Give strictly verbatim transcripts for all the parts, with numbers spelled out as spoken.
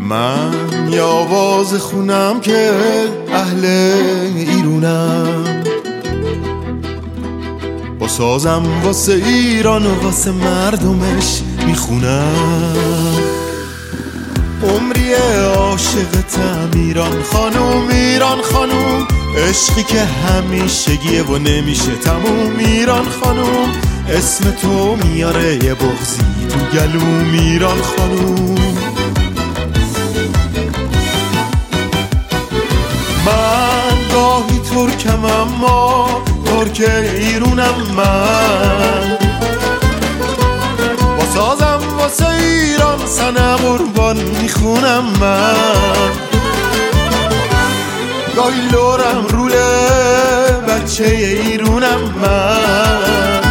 من یه آواز خونم که اهل ایرونم، با سازم واسه ایران و واسه مردمش میخونم. عمری عاشقتم ایران خانوم، ایران خانوم، عشقی که همیشگیه و نمیشه تموم. ایران خانوم، اسم تو میاره یه بغضی تو گلوم. ایران خانوم، من گاهی ترکم اما ترک ایرونم، من با سازم واسه ایران سنه قربان میخونم. من گاهی لورم روله بچه ایرونم، من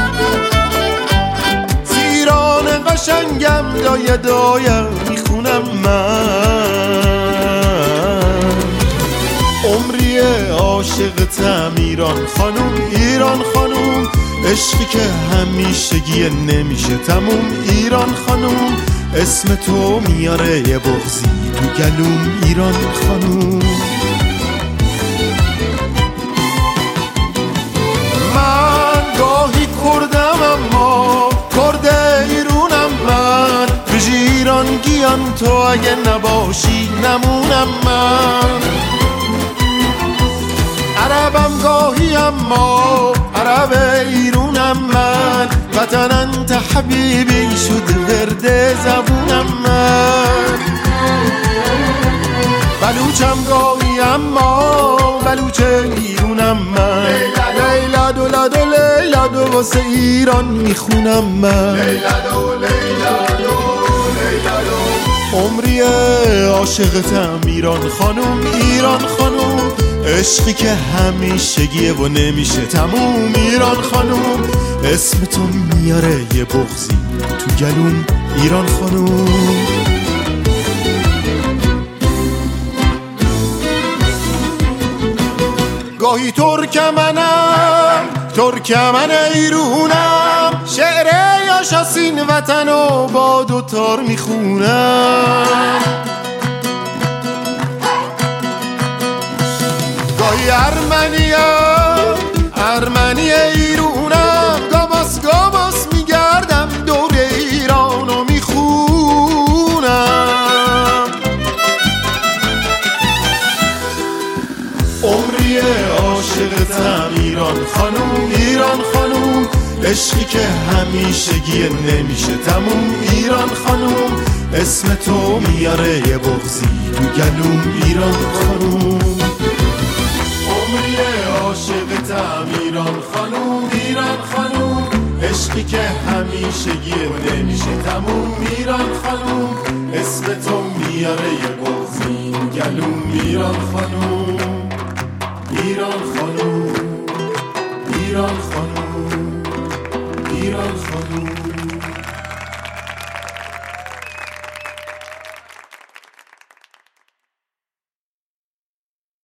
زیران قشنگم دایه دایه میخونم. من عمری عاشقتم ایران خانوم، ایران خانوم، عشقی که همیشگیه نمیشه تموم. ایران خانوم، اسم تو میاره یه بغضی تو گلوم. ایران خانوم، من گاهی کردم اما کرد ایرونم، من بجی ایران گیان تو اگه نباشی نمونم. من عربم گاهی اما عرب ایرونم، من وطن انت حبیبی شد ورد زبونم. من بلوچم گاهی اما بلوچ ایرونم، من لیلا دو لادو لیلا دو واسه ایران میخونم. من لیلا دو لیلا دو لیلا دو، عمری عاشقتم ایران خانوم، ایران خانوم، عشقی که همیشگیه و نمیشه تموم. ایران خانوم، اسم تو میاره یه بغضی تو گلوم. ایران خانوم، گاهی ترکمنم ترکمن ایرونم، شعر یاشاسین وطن و با دوتار میخونم. گاهی ارمنیم ارمنی ایرونم، گاباس گاباس میگردم دور ایرانو میخونم. عمری عاشقتم ایران خانوم، ایران خانوم، عشقی که همیشگیه نمیشه تموم. ایران خانوم، اسم تو میاره یه بغضی تو گلوم. ایران خانوم، عمری عاشقتم ایران خانوم، ایران خانوم، عشقی که همیشگیه و نمیشه تموم. ایران خانوم، اسم تو میاره یه بغضی تو گلوم. ایران خانوم، ایران خانوم، ایران خانوم، ایران خانوم.